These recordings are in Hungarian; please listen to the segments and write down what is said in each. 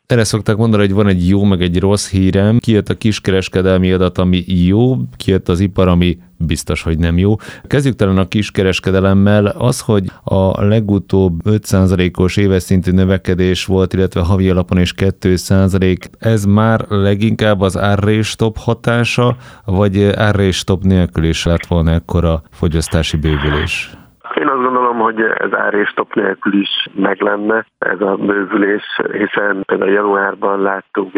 Erre szokták mondani, hogy van egy jó, meg egy rossz hírem. Kijött a kiskereskedelmi adat, ami jó, kijött az ipar, ami biztos, hogy nem jó. Kezdjük talán a kiskereskedelemmel. Az, hogy a legutóbb 5%-os éves szintű növekedés volt, illetve havi alapon is 2%, ez már leginkább az árrés-stop hatása, vagy árrés-stop nélkül is lett volna ekkora fogyasztási bővülés? Én azt gondolom, hogy ez ár-és-stop nélkül is meg lenne ez a bővülés, hiszen például januárban láttunk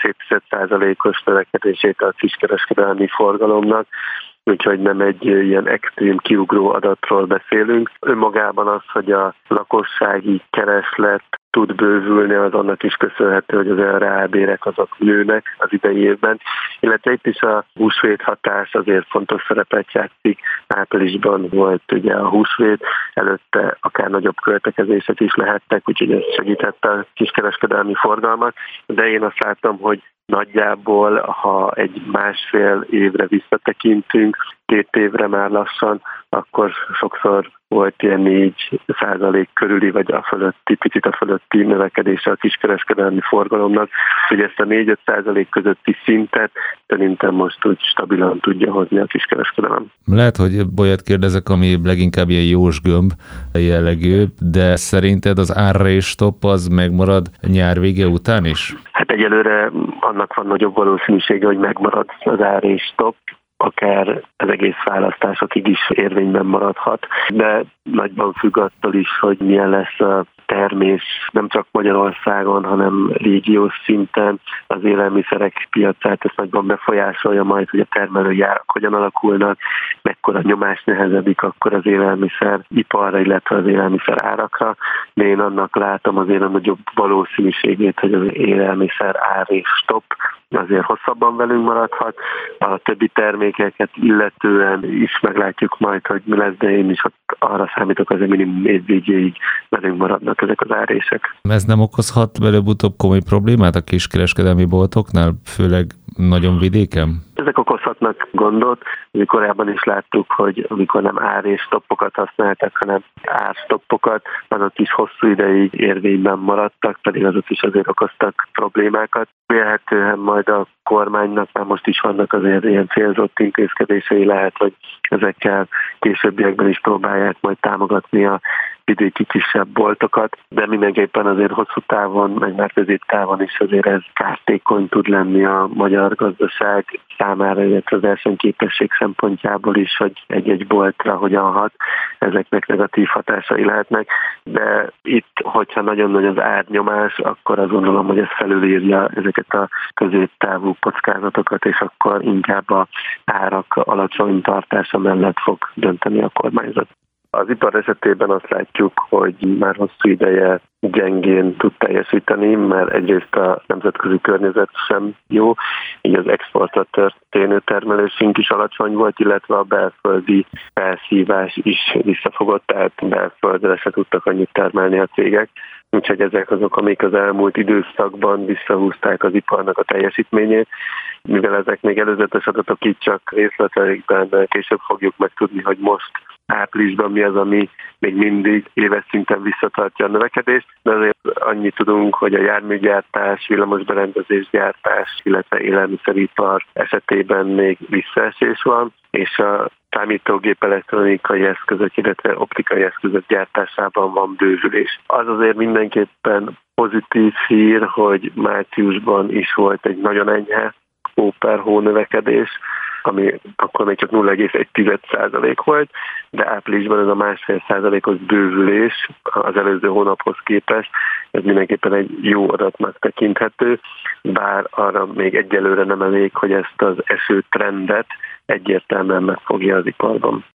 4,7%-os növekedését a kiskereskedelmi forgalomnak, úgyhogy nem egy ilyen extrém kiugró adatról beszélünk. Önmagában az, hogy a lakossági kereslet tud bővülni, az annak is köszönhető, hogy az reálbérek azok nőnek az idei évben, illetve itt is a húsvét hatás azért fontos szerepet játszik. Áprilisban volt ugye a húsvét, előtte akár nagyobb költekezések is lehettek, úgyhogy ez segítette a kiskereskedelmi forgalmat, de én azt látom, hogy nagyjából, ha egy másfél évre visszatekintünk, 2 évre már lassan, akkor sokszor volt ilyen 4% körüli, vagy a fölötti, picit a fölötti növekedése a kiskereskedelmi forgalomnak, hogy ezt a 4-5% közötti szintet szerintem most úgy stabilan tudja hozni a kiskereskedelem. Lehet, hogy olyat kérdezek, ami leginkább ilyen jós gömb jellegű, de szerinted az árrés-stop az megmarad nyár vége után is? Hát egyelőre annak van nagyobb valószínűsége, hogy megmarad az árrés-stop, akár az egész választásokig is érvényben maradhat, de nagyban függ attól is, hogy milyen lesz a termés nem csak Magyarországon, hanem régiós szinten. Az élelmiszerek piacát ezt nagyban befolyásolja majd, hogy a termelői árak hogyan alakulnak, mekkora nyomás nehezedik akkor az élelmiszeriparra, illetve az élelmiszer árakra. De én annak látom azért a nagyobb valószínűségét, hogy az élelmiszer ár-és-stop azért hosszabban velünk maradhat. A többi termékeket illetően is meglátjuk majd, hogy mi lesz, de én is ott arra számítok, hogy minimum év végéig velünk maradnak ezek az árések. Ez nem okozhat előbb-utóbb komoly problémát a kiskereskedelmi boltoknál, főleg nagyon vidéken? Ezek okozhatnak gondot. Korábban is láttuk, hogy amikor nem ár-és-stoppokat használtak, hanem árstoppokat, azok is hosszú ideig érvényben maradtak, pedig azok is azért okoztak problémákat. Vélhetően majd a kormánynak már most is vannak azért ilyen célzott intézkedései, lehet, hogy ezekkel későbbiekben is próbálják majd támogatni a vidéki kisebb boltokat, de mindenképpen azért hosszú távon, meg már középtávon is azért ez kártékony tud lenni a magyar gazdaság számára, illetve az versenyképesség szempontjából is, hogy egy-egy boltra hogyan hat, ezeknek negatív hatásai lehetnek, de itt, hogyha nagyon nagy az árnyomás, akkor azt gondolom, hogy ez felülírja ezeket a középtávú kockázatokat, és akkor inkább az árak alacsony tartása mellett fog dönteni a kormányzat. Az ipar esetében azt látjuk, hogy már hosszú ideje gyengén tud teljesíteni, mert egyrészt a nemzetközi környezet sem jó, így az exportra történő termelésünk is alacsony volt, illetve a belföldi felszívás is visszafogott, tehát belföldre se tudtak annyit termelni a cégek. Úgyhogy ezek azok, amik az elmúlt időszakban visszahúzták az iparnak a teljesítményét. Mivel ezek még előzetes adatok, így csak részletekben később fogjuk megtudni, hogy most áprilisban mi az, ami még mindig éves szinten visszatartja a növekedést, de azért annyit tudunk, hogy a járműgyártás, villamosberendezésgyártás, illetve élelmiszeripar esetében még visszaesés van, és a számítógép elektronikai eszközök, illetve optikai eszközök gyártásában van bővülés. Az azért mindenképpen pozitív hír, hogy márciusban is volt egy nagyon enyhe hó növekedés, ami akkor még csak 0,1% volt, de áprilisban ez a 1,5%-os bővülés az előző hónaphoz képest, ez mindenképpen egy jó adatnak tekinthető, bár arra még egyelőre nem elég, hogy ezt az esőtrendet egyértelműen megfogja az iparban.